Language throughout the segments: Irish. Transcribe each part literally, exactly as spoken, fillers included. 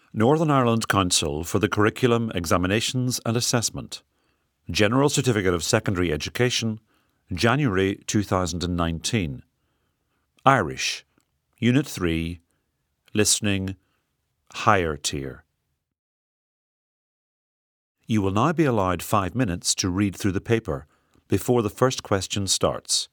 Northern Ireland Council for the Curriculum, Examinations and Assessment. General Certificate of Secondary Education, January two thousand nineteen. Irish, Unit three, Listening, Higher Tier. You will now be allowed five minutes to read through the paper before the first question starts.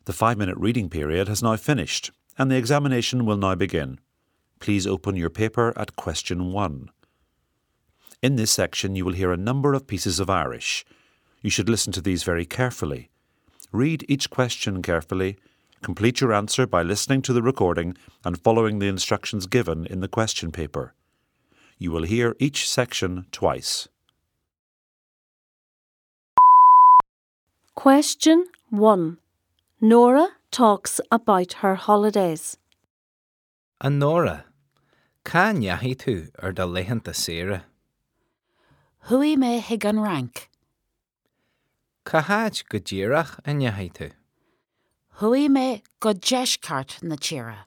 The five-minute reading period has now finished, and the examination will now begin. Please open your paper at question one. In this section, you will hear a number of pieces of Irish. You should listen to these very carefully. Read each question carefully. Complete your answer by listening to the recording and following the instructions given in the question paper. You will hear each section twice. Question one. Nora talks about her holidays. An Nora, cá neathí tú ar do leitheanta saoire? Hui me hig an rank. Cá háid go ddíreach a neathí tú? Hui me go deisceart na tíre.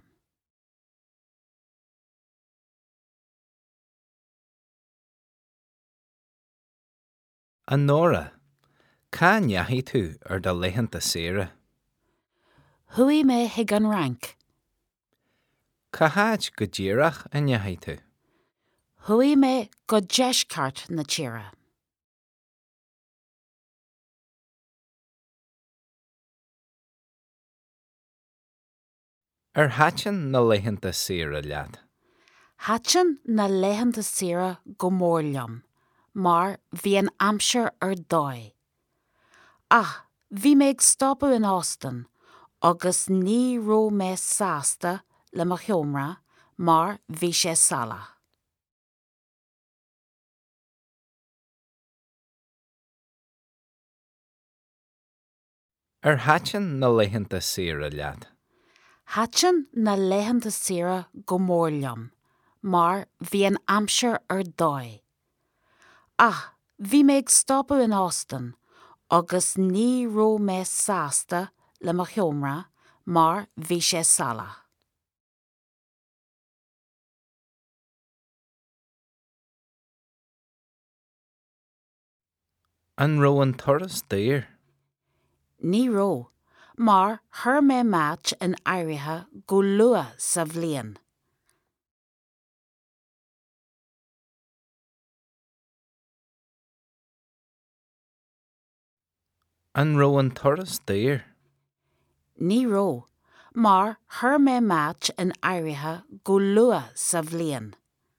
An Nora, cá neathí tú ar do leitheanta saoire? Hui me hig an rank. Cá háid go ddíreach a neathí tú? Hui me go deisceart na tíre. Ar háiteann na leitheanta saoire leat? Hatchan na leitheanta saoire go mór liom, mar bhí an amsir ar dói. Ach, bhí méid stoppa in Austin, agus ní ró me sásta le mo cheomra, mar bhí sé sala. Ar háiteann na leitheanta saoire leat? Hatchan na leitheanta saoire go mór liom, mar bhí an amsir ar dói. Ach, bhí méid stoppa in Austin, agus ní ró me sásta le mo cheomra, mar bhí sé sala. An ró an turas daoir? Ní ró, mar thur mé mát in áirithe go lua sa bhliain. An ró an turas daoir? Ní ró, mar thur mé mát in áirithe go lua sa bhliain.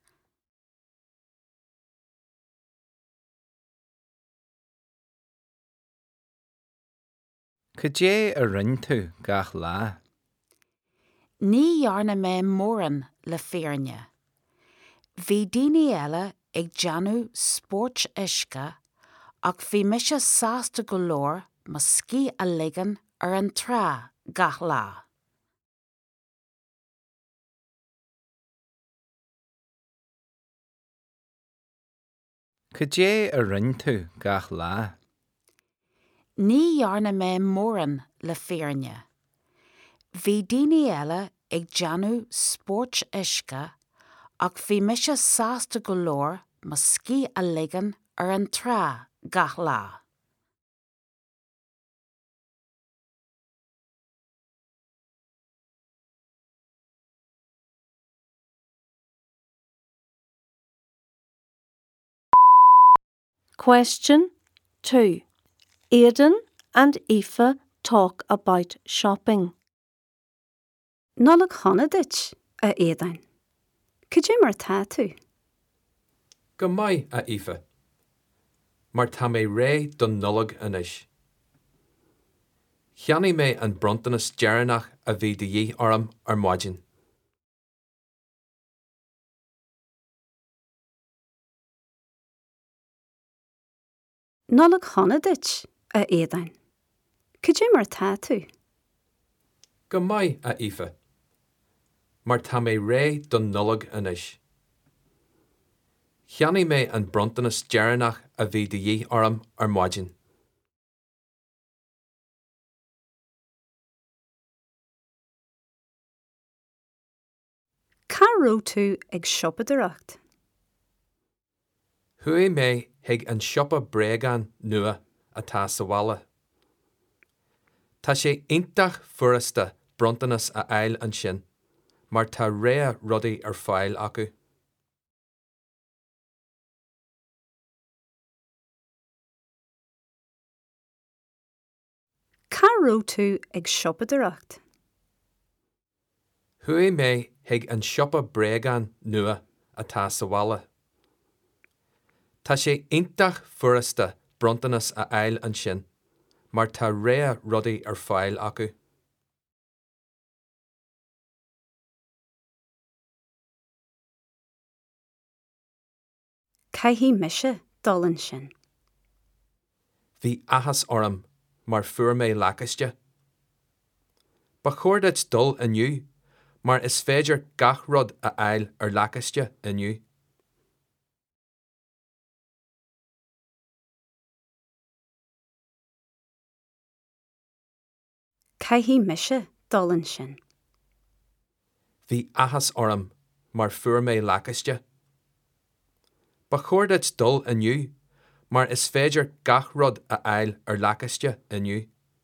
Go dé a rinn tú gach lá? Ní dhearna mé móran le féarne. Bhí daoine eile ag deanú spórt uisce, ach bhí mise sásta go leor mo cí a ligean ar an trá gach lá. Go dé a rinn tú gach lá? Ní dhearna mé móran le féarne. Bhí daoine eile ag deanú spórt uisce, ach bhí mise sásta go leor mo cí a ligean ar an trá gach lá. Question two. Aidan and Aoife talk about shopping. Nollaig chonadit a Aidan. Could you mar tá tú? Go mai a Aoife. Mar tá mé ré don nollaig inis. Cheannaigh mé an brontanas dearnach a bhí de dhí orm ar maidin. Nollaig chonadit a Aidan. Could you mar tá tú? Go mai a Aoife. Mar tá mé ré don nollaig inis. Cheannaigh mé an brontanas dearnach a bhí de dhí orm ar maidin. Cá ró tú ag siopadaracht? Hui mé hiag an siopa breagan nua atá sa bhalla. Tá sé intach furasta brontanas a ail an sin, mar tá ré rudaí ar fáil acu. Caró tú ag siopadaracht. Hui mé hiag an siopa bregan nua atá sa bhaile. Tá sé intach furasta brontanas a ail an sin, mar tá réa rudaí ar fáil acu. Caihí mise dul an sin. Bhí ahas orm mar fuair mé lacaiste. Ba chuirdeid dul aniu, mar is féidir gach rud a ail ar lacaiste aniu. Caihí mise dul an sin. Bhí ahas orm mar fuair mé lacaiste. Ba chuirdeid dul aniu, mar is féidir gach rud a ail ar lacaiste aniu.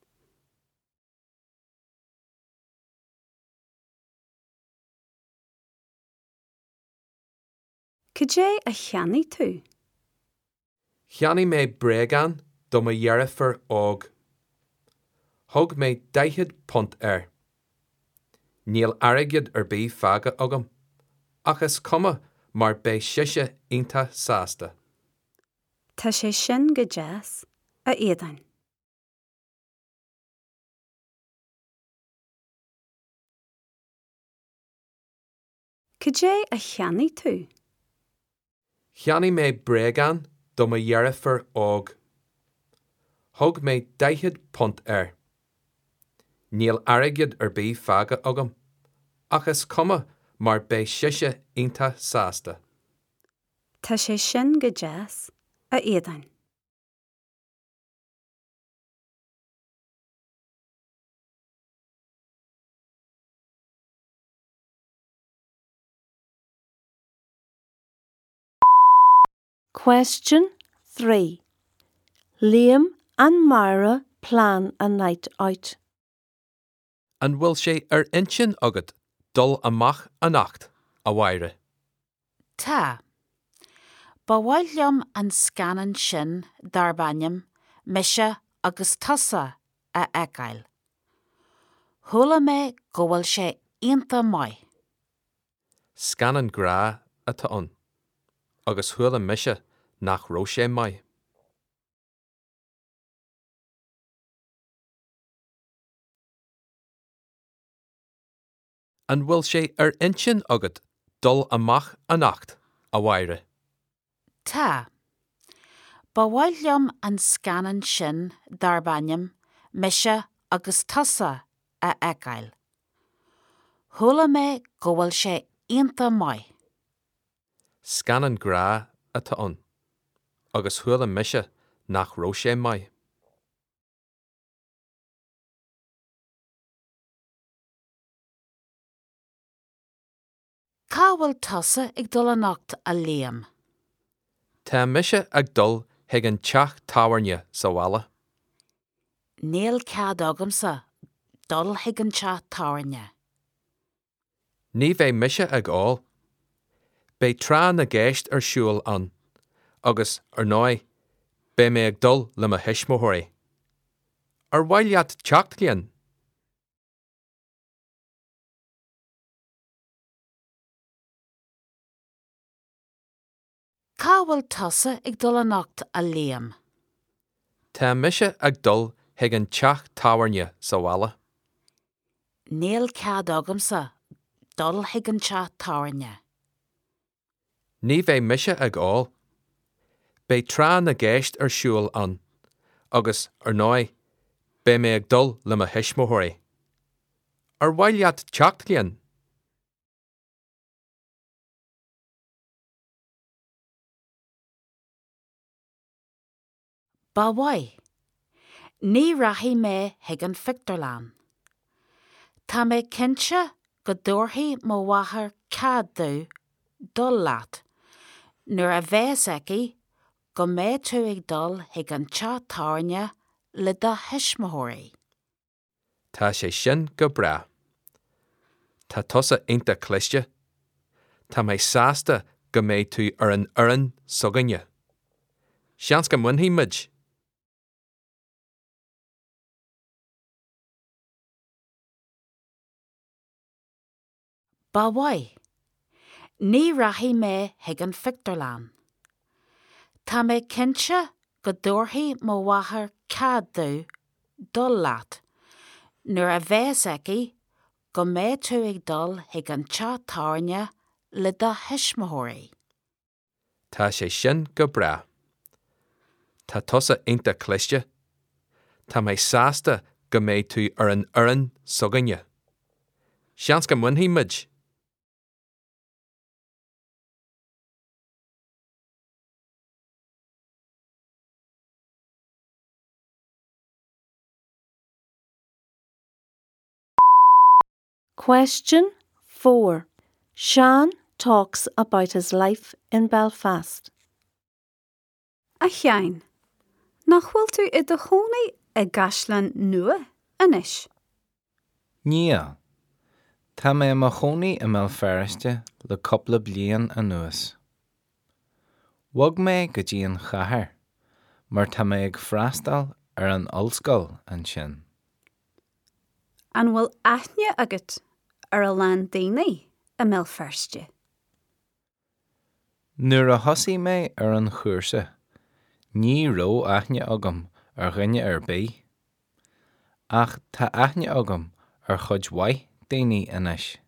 Cé a cheannaí tú? Cheannaí mé bregan do ma dhearafar óg. Thug mé daichead punt air. Níl airgead ar bí fága agam, ach is cuma mar bé siise ionta sásta. Tá sé sin go deas a éadain. Cé a cheannaí tú? Cheannaí mé bregan do ma dhearafar óg. Thug mé daichead punt air. Níl airgead ar bí fága agam, ach is cuma mar bé siise ionta sásta. Tá sé sin go deas a éadain. Question three. Liam and Myra plan a night out. An bhfuil sé ar intin agad dul amach a nacht a bhaire. Tá. Ba bhfuil liom an scanan sin dar bainim, mise agus tusa a eagail. Thula mé go bhfuil sé ionta mai. Scanan gra a ta'an, agus thuaile mise nach ró sé mai. An bhfuil sé ar intin agad dul amach a nacht a bhaire. Tá. Ba bhfuil liom an scanan sin dar bainim, mise agus tusa a eagail. Thula mé go bhfuil sé ionta mai. Scanan gra a ta'an, agus thuaile mise nach ró sé mai. Cá bhfuil tusa ag dul a nacht a Liam. Tá mise ag dul hiag an teach táhairne sa bhaile. Níl cead agamsa dul hiag an teach táhairne. Ní bheith mise ag áil. Bé trá na géist ar siúil an, agus ar nói, bé mé ag dul le ma hismóthirí. Ar bhailiad teacht líon. Cá bhfuil tusa ag dul a nacht a Liam. Tá mise ag dul hiag an teach táhairne sa bhaile. Níl cead agamsa dul hiag an teach táhairne. Ní bheith mise ag áil. Bé trá na géist ar siúil an, agus ar nói, bé mé ag dul le ma hismóthirí. Ar bhailiad teacht líon. Ba bhai. Ní rathí mé hiag an fictarlán. Tá mé cinse go dúirthaí mo bhathair cadú dul leat, nuair a bheith eici go mé tú ag dul hiag an teach táhairne le do hismóthirí. Tá sé sin go bra. Tá tusa ionta cliste. Tá mé sásta go mé tú ar an oireann sogaine. Seans go mhaithí muid. Ba wai. Ní rahi mé hig an fictorlán. Tá mé cinse go dúrthaí mo wathair cadú dul leat, nuair a bheith eici go mé tú ag dul hig an tse tarne le do hismothirí. Tá sé sin go bra. Tá tosa inta cliste. Tá mé sásta go mé tú ar an uran soganne. Seans go munhí mid. Question four. Sean talks about his life in Belfast. A cheann, nach bhfuil tú i do chónaí ag gaslan nua inis? Níl. Tá mé mo chónaí i Belfast le coppla bliain anuas. Wag mé go dtí an chathair, mar tá mé ag freastal ar an ollscoil an sin. An bhfuil aithne agat ar a lán daoine i Belfast? Nuair a thosaigh mé ar an chúrsa, ní ró aithne agam ar ghinne ar bí. Ach tá aithne agam ar chud waith daoine inis.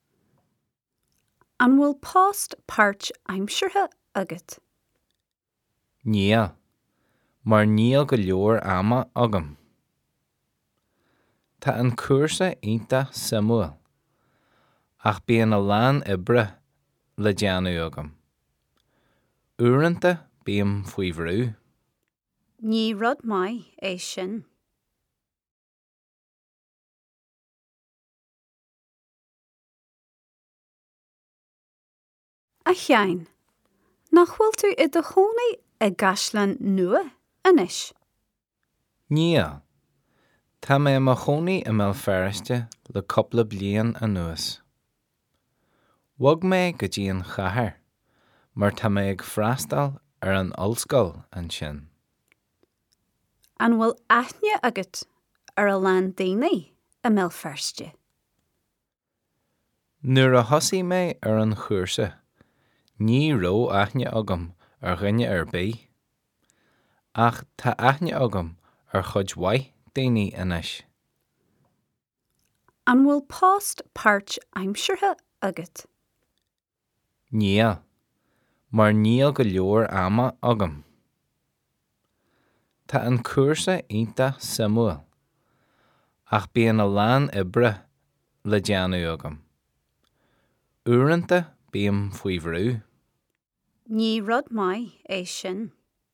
An bhfuil post páirt aimseartha agat? Níl, mar níl go leor ama agam. Tá an cúrsa ionta samúil, ach bíonn a lán ibre le deanú agam. Uaireanta bíam faoi bhrú. Ní rud mai é sin. A cheann, nach bhfuil tú i do chónaí ag gaslan nua inis? Níl. Tá mé mo chónaí i Belfast le coppla bliain anuas. Wag mé go dtí an chathair, mar tá mé ag freastal ar an ollscoil an sin. An bhfuil aithne agat ar a lán daoine i Belfast? Nuair a thosaigh mé ar an chúrsa, ní ró aithne agam ar ghinne ar bí. Ach tá aithne agam ar chud waith daoine inis. An bhfuil post páirt aimseartha agat? Níl, mar níl go leor ama agam. Tá an cúrsa ionta samúil, ach bíonn a lán ibre le deanú agam. Uaireanta bíam faoi bhrú. Ní rud mai é sin.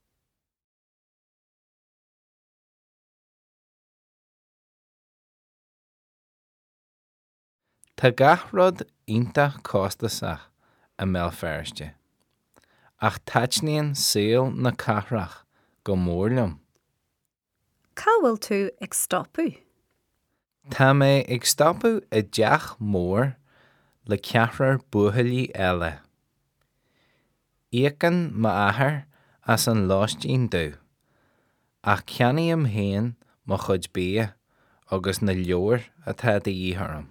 Tá gach rud ionta costasach i Belfast, ach taitníonn saol na cathrach go mórlumm. Cá bhfuil tú ag stopú? Tá mé ag stopú i deach mór le ceathrar buachaillí eile. Éacan má athair as an láistín dó, ach ceannaíam héin mo chud bia agus na leor atá de dhíthorm.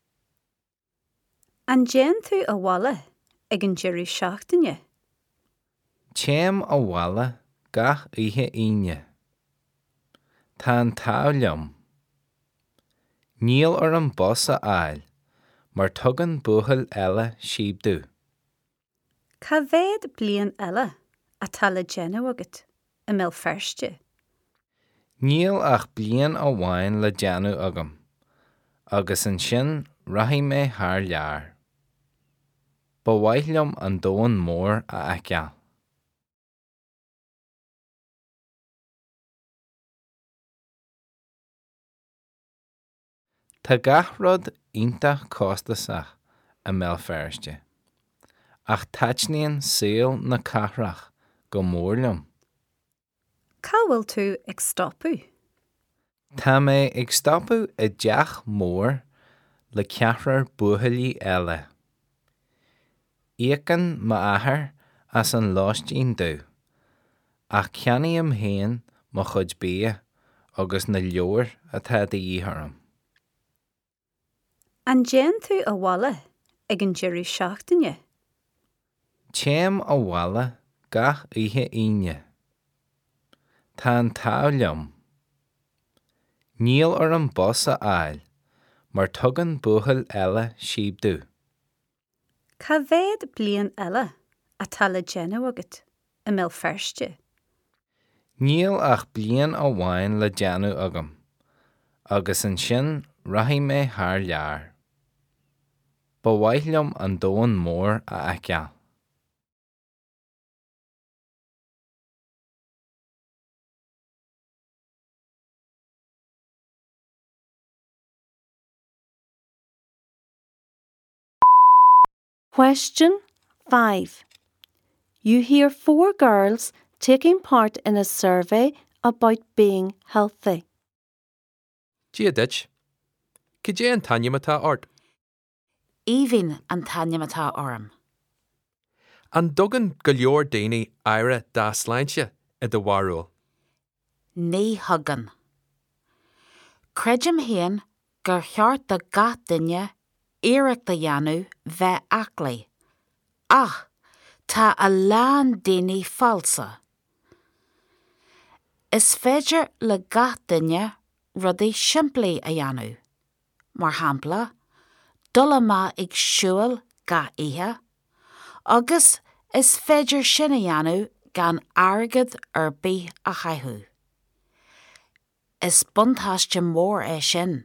An déan tú a bhalla ag an deireadh seachtaine? Téim a bhalla gach oíche aine. Tá an táil liom. Níl ar an bus a ail, mar tugann buachaill eile siobdú. Cá bhéad bliain eile atá le déanamh agat i Belfast? Níl ach bliain a bhain le deanú agam, agus an sin raithí mé thar lear. Ba mhaith liom an dóin mór a aiceall. Tá gach rud ionta costasach i Belfast, ach taitníonn saol na cathrach go mórlumm. Cá bhfuil tú ag stopú? Tá mé ag stopú i deach mór le ceathrar buachaillí eile. Éacan má athair as an láistín dó, ach ceannaíam héin mo chud bia agus na leor atá de dhíthorm. An déan tú a bhalla ag an deireadh seachtaine. Téim a bhalla gach ihe aine. Tá an tá liom. Níl ar an bus a ail, mar tugann buachail eile siobdú. Ca bhéad bliain eile a tala déanamh agat i mbeal feirste. Níl ach bliain a bhain le deanú agam, agus an sin raithí mé thar lear. Ba mhaith liom an dóin mór a aiceall. Question five. You hear four girls taking part in a survey about being healthy. Díadit, Cé an taine atá ort? Even an taine atá orm. An dogan go leor daoine aire dá sláinte i do bharúil. Ní hagan. Creidim héan gur cheart a gach duine iarracht a dheanú bheith aclaí. Ach, tá a lán daoine falsa. Is féidir le gach duine rudaí simplí a dheanú. Mar hampla, dula má ag siúil ga ihe, agus is féidir sin a dheanú gan airgid ar bí a chaithú. Is buntáiste mór é sin.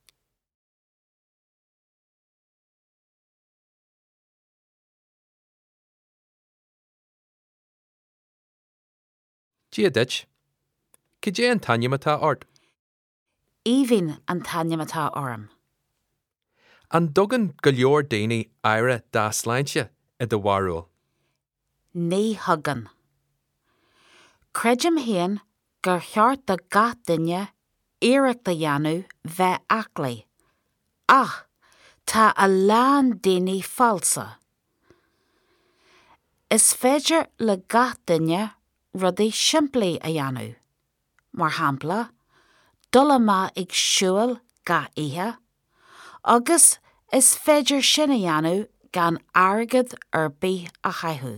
Díadit, Cé an taine atá ort? Even an taine atá orm. An dogan go leor daoine aire dá sláinte i do bharúil. Ní hagan. Creidim héan gur cheart a gach duine iarracht a dheanú bheith aclaí. Ach, tá a lán daoine falsa. Is féidir le gach duine rudaí simplí a dheanú. Mar hampla, dula má ag siúil ga ihe, agus is féidir sin a dheanú gan airgid ar bí a chaithú.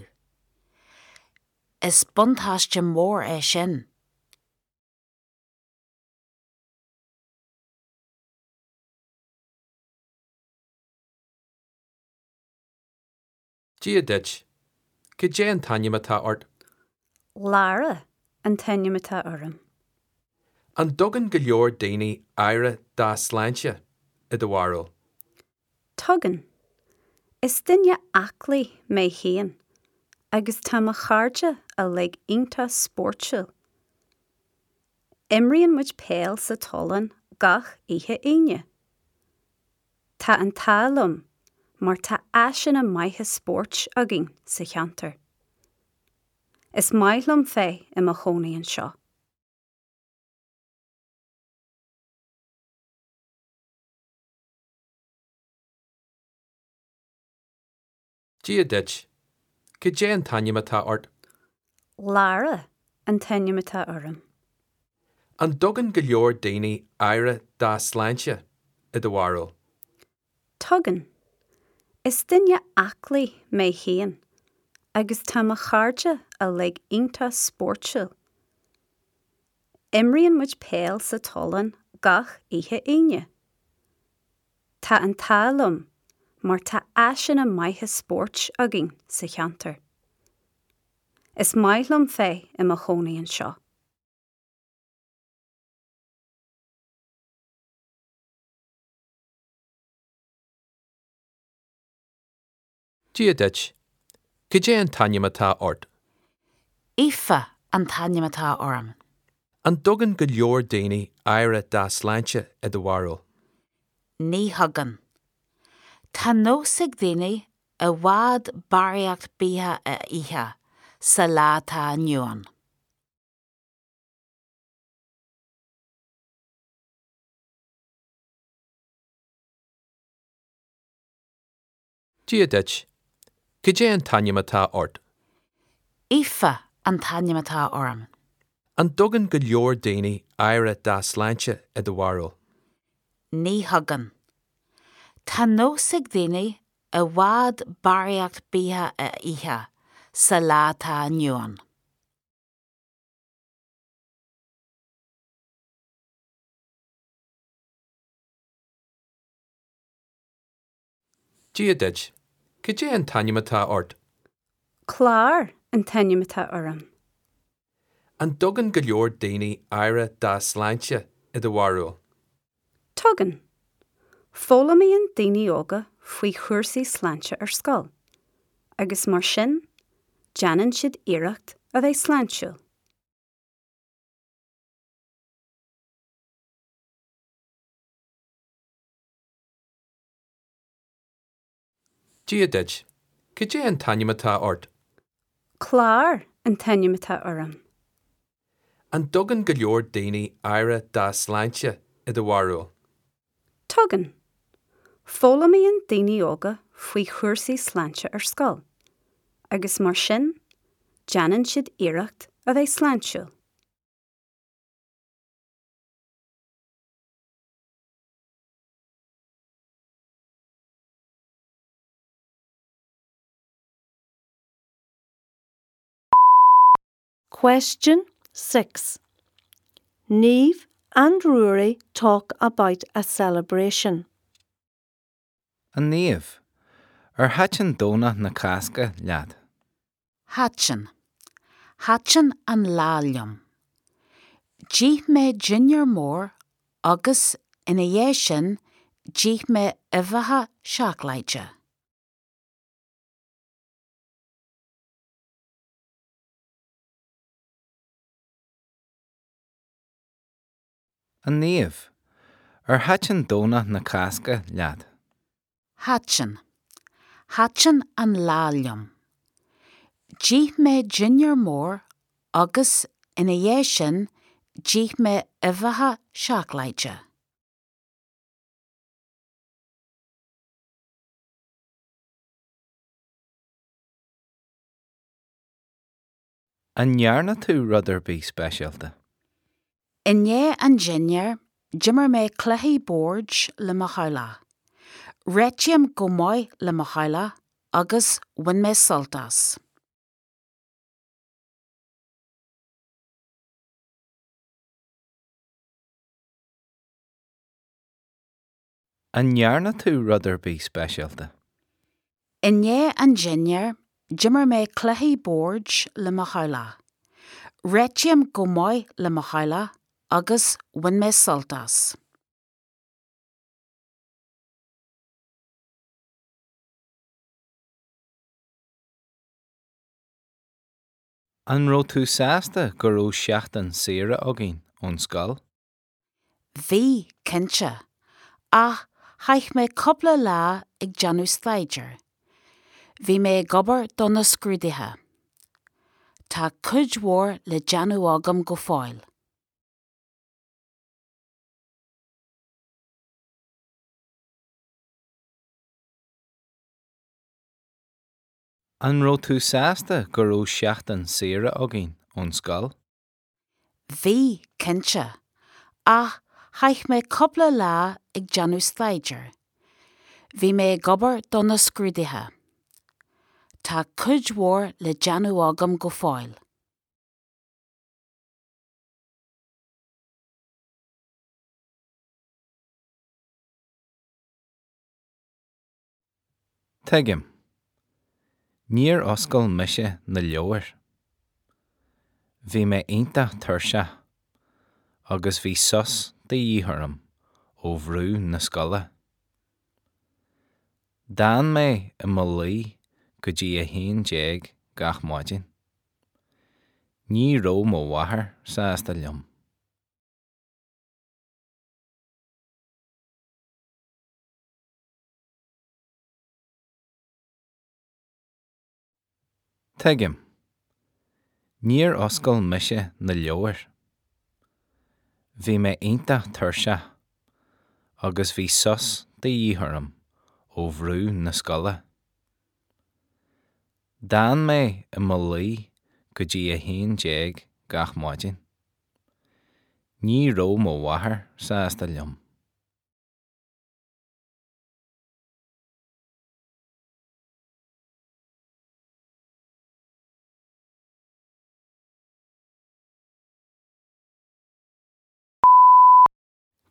Is buntáiste mór é sin. Díadit, Cé an taine atá ort? Lara an taine atá orm. An dogan go leor daoine aire dá sláinte i do bharúil. Tugan. Is duine aclaí mé héan, agus tá a chairde a le ionta spórtseil. Imríonn muid péal sa tolan gach ihe aine. Tá an talum, mar tá aisin a maithe spórt agin sa cheantar. Is maithlam fé i mo chónaíonn seo. Díadit, Cé an taine atá ort? Lara an taine atá orm. An dogan go leor daoine aire dá sláinte i do bharúil. Tugan. Is duine aclaí mé héan, agus tá a chairde a le ionta spórtseil. Imríonn muid péal sa tolan gach ihe aine. Tá an talum, mar tá aisin a maithe spórt agin sa cheantar. Is maithlam fé i mo chónaíonn seo. Díadit, Cé an taine atá ort? Ifa an taine atá orm. An dogan go leor daoine aire dá sláinte i do bharúil. Ní hagan. Tá nósigh daoine a bhád baraíocht bíthe a ihe sa lá tá nniuan. Díadit, Cé an taine atá ort? Ifa an taine atá orm. An dogan go leor daoine aire dá sláinte i do bharúil. Ní hagan. Tá nósigh daoine a bhfad baraíocht bíthe a ithe sa lá tá inniuan. Díadeid, cé dé an tainimetá ort? Clár an tainimetá orm. An dogan go leor daoine aire dá sláinte i do bharúil. Tugan. Fóla mí an daoine óga faoi chuirsaí sláinte ar scoil. Agus mar sin, deanan siad iirecht a bheith sláintiúil. Díadeid, cé dé an tainimetá ort? Clár an tainimetá orm. An dogan go leor daoine aire dá sláinte i do bharúil. Tugan. Fóla mí an daoine óga faoi chuirsaí sláinte ar scoil. Agus mar sin, deanan siad iirecht a bheith sláintiúil. Question six. Niamh and Rory talk about a celebration. An Niamh, ar haitsin dóna na casca leat. Hatchin. Hatchin an lálium. Díth me junior mór agus ina dhé sin díth me ifatha seachlaide. An Niamh, ar haitsin dóna na casca leat. Hatchin. Hatchin an lálium. Díth me junior mór agus ina dhé sin díth me ifatha seachlaide. An nearna tú rudar bí speisialta. Inné an junior, jimmer me cluthaí borge le machaila. Retiam go mói le machaila agus win me soltas. An nearna tú rudar bí speisialta. Inné an junior, jimmer me cluthaí borge le machaila. Retiam go mói le machaila agus win me soltas. An ró tú sásta go ró seachtain saoire agén ón scoil. Bhí cinse, ach chaith me coppla lá ag Janú Staidir. Bhí me gobar donna scrúdaithe. Tá cuid mhór le Janú agam go fáil. An ró tú sásta go ró seachtain saoire agén ón scoil. Bhí cinse, ach chaith me coppla lá ag Janú Staidir. Bhí me gobar donna scrúdaithe. Tá cuid mhór le Janú agam go fáil. Teigim. Níor oscail mise na leabhar. Bhí me aonta tuirse, agus bhí sus de dhíthorm ó bhrú na scoile. D'an me I mo luí go dtí a haon déag gach maidin. Ní ró mo wathair sásta liom. Teigim. Níor oscail mise na leabhar. Bhí me aonta tuirse, agus bhí sus de dhíthorm ó bhrú na scoile. D'an me I mo luí go dtí a haon déag gach maidin. Ní ró mo wathair sásta liom.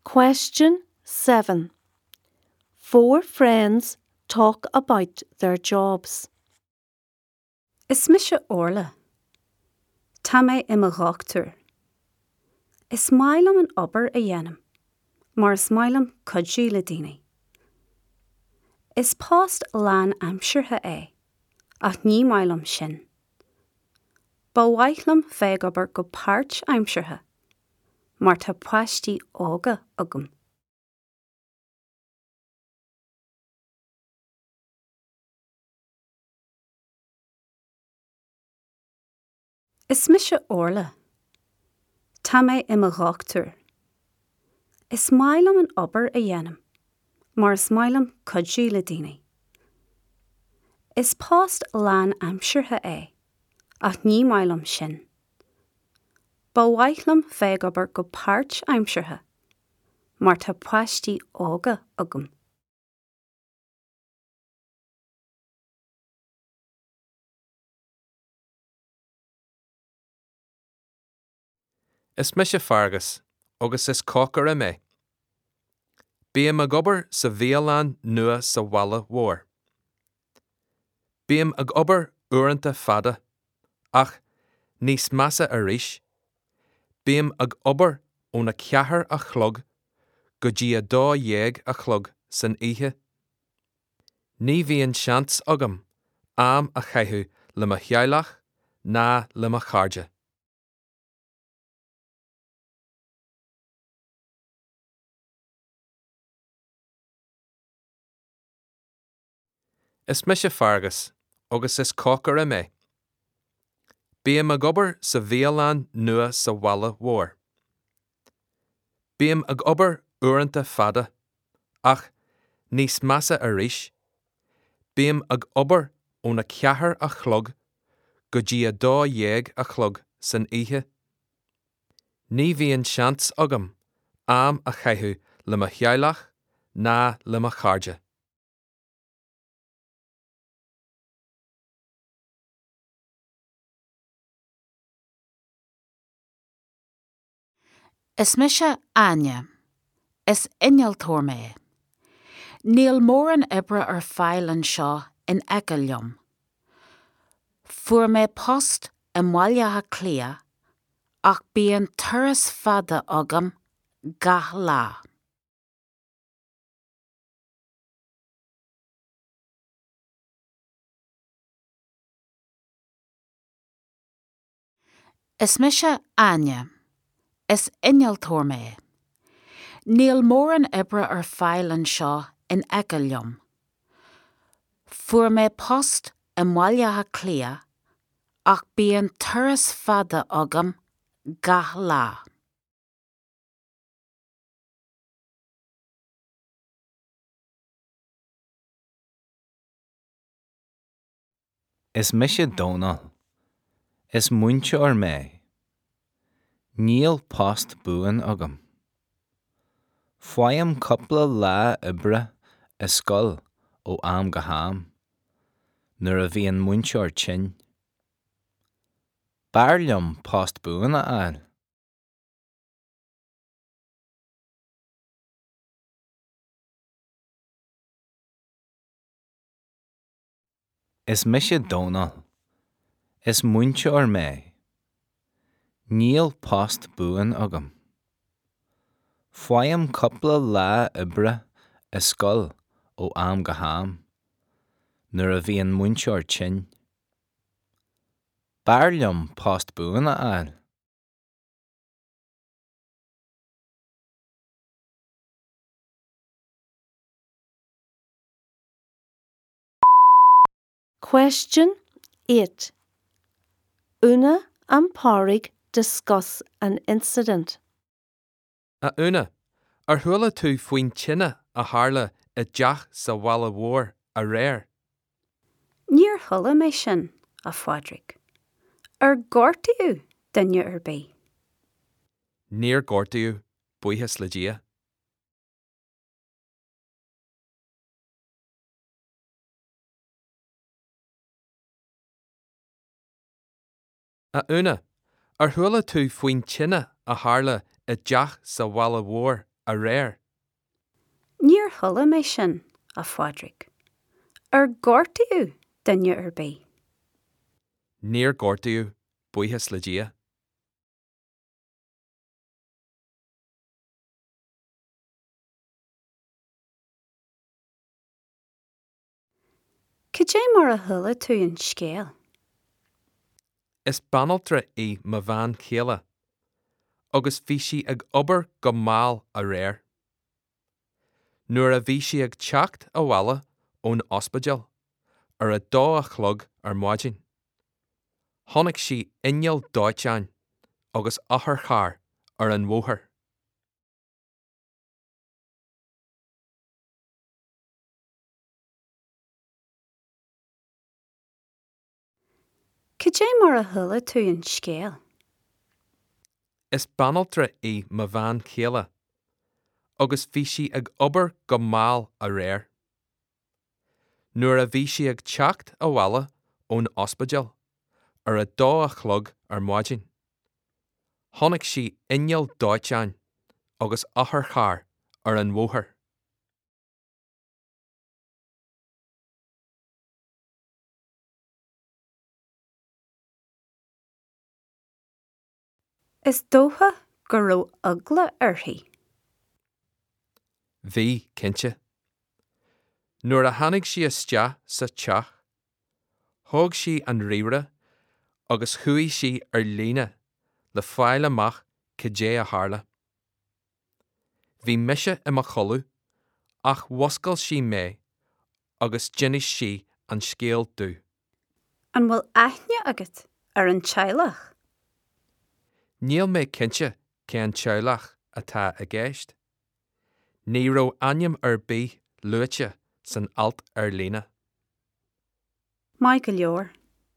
Question seven. Four friends talk about their jobs. Is mis se orla. Tá mé im a ghachtar. Is mailam an obair a dhéanam, mar is mailam codsiú le daoine. Is post lán amsirtha é, ach ní mailam sin. Ba waithlam feig obair go páirt amsirtha, mar tá páistí ága agam. Is mis se orla. Tá mé im a ghachtar. Is mailam an obair a dhéanam, mar is mailam codsiú le daoine. Is post lán amsirtha é, ach ní mailam sin. Ba waithlam feig obair go páirt amsirtha, mar tá páistí ága agam. Is mis se fargus, agus is cócar a mé. Bíam ag obair sa bhéalán nua sa walla mhór. Bíam ag obair uaireanta fada, ach níos measa arís. Bíam ag obair óna ceathair a chlog, go dtí a dá dhéag a chlog san oíche. Ní bhíonn seans agam, am a chaithú le mo cheallach ná le mo chairde. Is mis se fargus, agus is cócar a mé. Bíam ag obair sa bhéalán nua sa walla mhór. Bíam ag obair uaireanta fada, ach níos measa arís. Bíam ag obair óna ceathair a chlog, go dtí a dá dhéag a chlog san oíche. Ní bhíonn seans agam, am a chaithú le mo cheallach ná le mo chairde. Is mis se aine. Is innealtóir mé. Níl mór an ibre ar fáil an seo in eiceal Fuair mé post i mbailithe clia, ach bíonn turas fada agam gach lá. Is mis se aine. Is innealtóir mé. Níl mór an ibre ar fáil an seo in eiceal Fuair mé post i mbailithe clia, ach bíonn turas fada agam gach lá. Is mis se dónal. Is muinse ar mé. Níl post buan agam. Foiam coppla lá ibre a scoil ó am go ham, nuair a bhíonn muinse ar tin. Bearlumm post buan a ail. Is mis se dónal. Is muinse ar mé. Níl post buan agam. Foiam coppla lá ibre a scoil ó am go ham, nuair a bhíonn muinse ar tin. Bearlumm post buan a ail. Question eight. Una and Pádraig discuss an incident. A Una, ar thuaile tú faoin tine a tharla i dteach sa walla mhór a réir. Níor thula mé sin a Pádraig. Ar gortaíú duine ar bé. Níor gortaíú buíochas le dia. A Una, ar thuaile tú faoin tine a tharla i dteach sa walla mhór a réir. Níor thula mé sin a Fádric. Ar gortaíú duine ar bé. Níor gortaíú buíochas le dia. Cé mar a thula tú an scéal. Is banaltra í ma bhean chéile, agus bhí si ag obair go máil a réir. Nuair a bhí si ag teacht a bhalla ón ospidéal, ar a dó a chlog ar máidin. Honnig si inneal dáiteáin agus achar char ar an mhóthar. Cé mar a thula tú an scéal. Is banaltra í ma bhean chéile, agus bhí si ag obair go máil a réir. Nuair a bhí si ag teacht a bhalla ón ospidéal, ar a dó a chlog ar máidin. Honnig si inneal dáiteáin agus achar char ar an mhóthar. Is dótha go raibh eagla orthaí. Bhí cinnte. Nuair a tháinig si isteach sa teach, thóg si an riomhre agus chuaigh si ar líne le fáil amach cé a tharla. Bhí mise i mo cholú, ach wascail si mé agus dinnis si an scéal dú. An bhfuil aithne agat ar an teilech. Níl mé cinnte cé an teilech atá a gceist. Ní raibh aim ar bí luaite san alt ar líne. Mai go leor.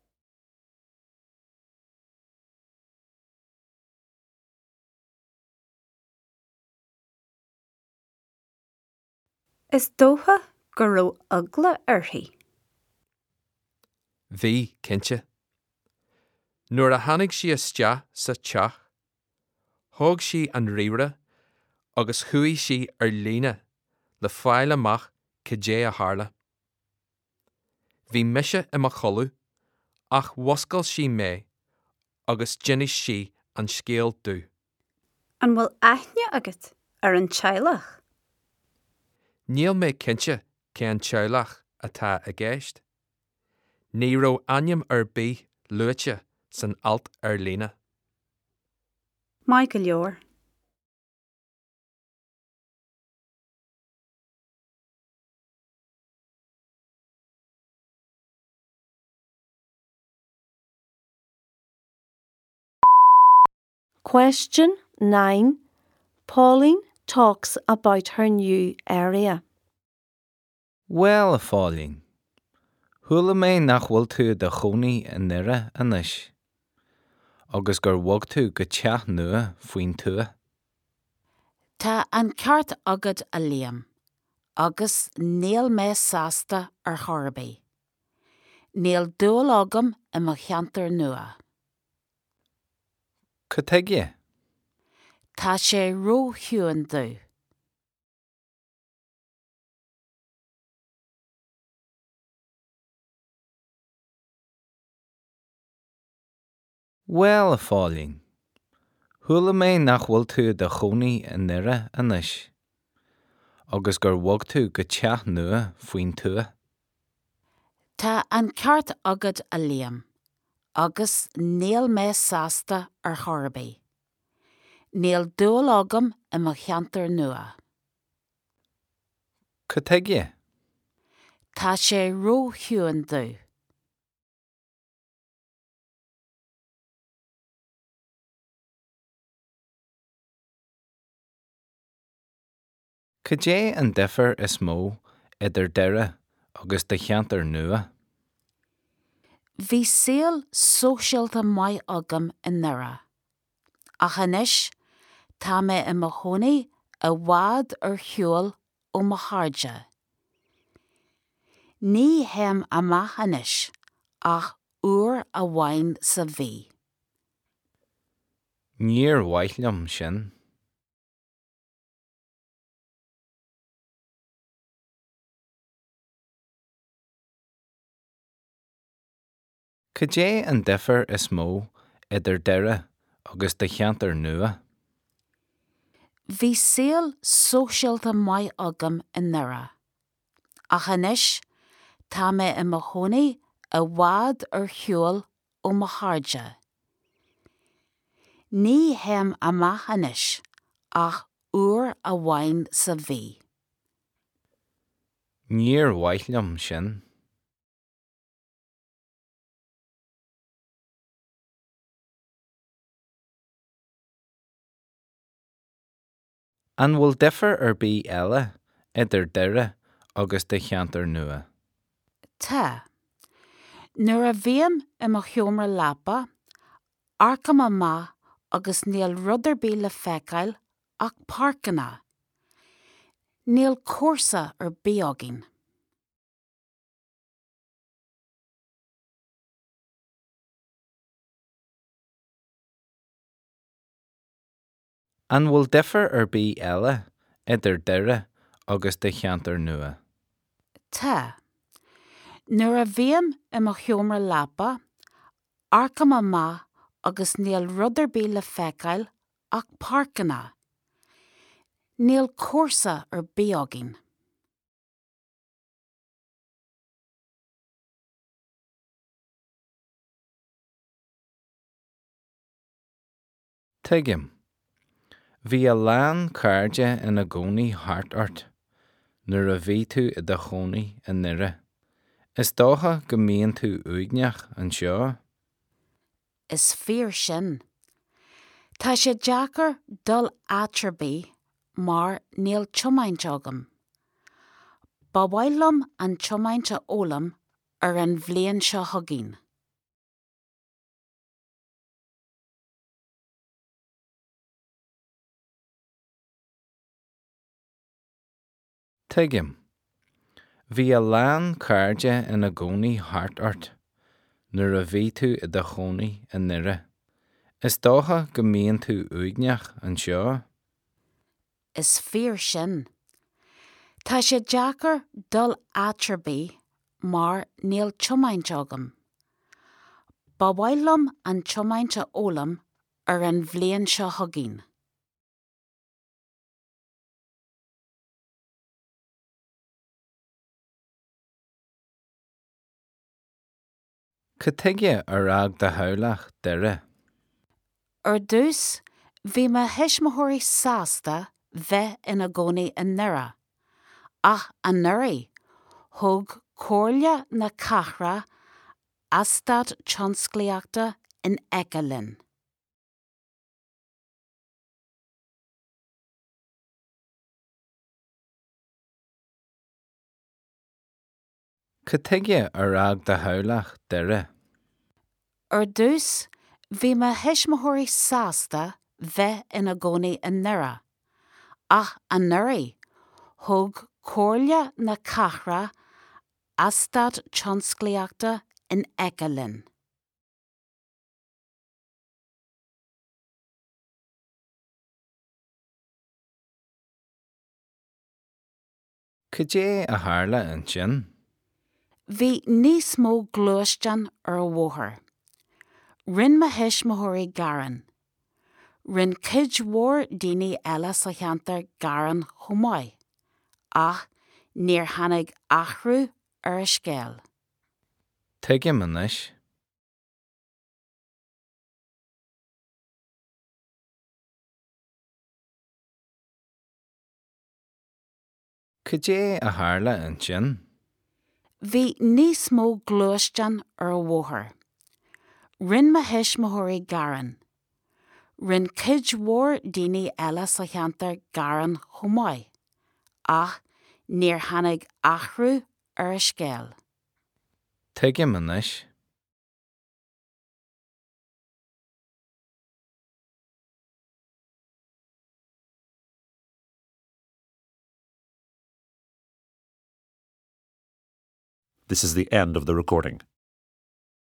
Is dótha go raibh eagla orthaí. Bhí cinnte. Nuair a tháinig si isteach sa teach, thóg si an riomhre agus chuaigh si ar líne le fáil amach cé a tharla. Bhí mise i mo cholú, ach wascail si mé agus dinnis si an scéal dú. An bhfuil aithne agat ar an teilech. Níl mé cinnte cé an teilech atá a gceist. Ní raibh aim ar bí luaite san alt ar líne. Mai go leor. Question nine. Pauline talks about her new area. Well, a fáling. Thula mé nach bhfuil tú de chonaí in nire anois, agus gur bhog tú go teach nua faoin tua. Tá an ceart agad a líam, agus níl mé sásta ar chorbaí. Níl dúil agam i mo cheantar nua. Ca teige? Tá sé rúthiúin dú. Well, a fáling. Thula mé nach bhfuil tú de chonaí in nire anois, agus gur bhog tú go teach nua faoin tua. Tá an ceart agad a líam, agus níl mé sásta ar chorbaí. Níl dúil agam i mo cheantar nua. Ca teige? Tá sé rúthiúin dú. Ca dé an deifir is mó idir deire agus de cheantar nua? Bhí síl sóisialta mai agam in nura. Ach anois, tá mé i mo chonaí a bhfad ar shiúil ó mo chairde. Ní hem amach anois, ach uair a bhain sa bhí. Níor waithlam sin. Could é an differ is mó idir deire agus de cheantar nua? Bhí síl sóisialta mai agam in nura. A chanis, tá mé i mo chonaí a bhfad ar shiúl ó mo háirde. Ní hem amach chanis, ach uair a bhain sa bhí. Níor waithliom sin. An bhfuil differ ar bí eile idir deire agus de cheantar nua? Tá. Nuair a bhíam i mo cheomra lapa, arcam amach agus níl rudidir bí le feiceáil ach páirceanna. Níl cúrsa ar bí agin. An bhfuil differ ar bí eile idir deire agus de cheantar nua? Tá. Nuair a bhíam i mo cheomra lapa, arcam amach agus níl rudidir bí le feiceáil ach páirceanna. Níl cúrsa ar bí agin. Tuigim. Bhí a lean cairde ina gcónaí thart ort, nuair a bhí tú i do chonaí in nire. Is dócha go mbíonn tú uigneach an seo? Is fear sin. Tá sé deacair dul atrbí mar níl tiomaint agam. Ba bhhailm an tiomainte ólam ar an bhliain seo thuginn. Tuigim. Bhí a lean cairde ina gcónaí thart ort, nuair a bhí tú i do chonaí in nire. Is dócha go mbíonn tú uigneach an seo? Is fear sin. Tá sé deacair dul atrbí mar níl tiomaint agam. Ba bhhailm an tiomainte ólam ar an bhliain seo thuginn. Could tuige ar ag de howlach deire? Ar dús, bhí me hismothirí sásta bheith ina gcónaí in nura. Ach an nuraí, thug cóirle na cathra astad tionsclaíochta in Eicelin. Could tuige ar ag de howlach deire? Ar dús, bhí me hismothirí sásta bheith ina gcónaí in nura. Ach an nuraí, thug cóirle na cathra astad tionsclaíochta in Eicelin. Could é a tharla an sin? Bhí níos mó gluaisteán ar bhóthar. Rin me hismothirí garan. Rin cuid mhór daoine eile sa cheantar garan chomáid, ach níor tháinig athrú ar a scéal. Tuigim anois. Could é a tharla an sin? Bhí níos mó gluaisteán ar bhóthar. Rin me hismothirí garan. Rin cuid mhór daoine eile sa cheantar garan chomáid, ach níor tháinig athrú ar a scéal. Tuigim anois. This is the end of the recording.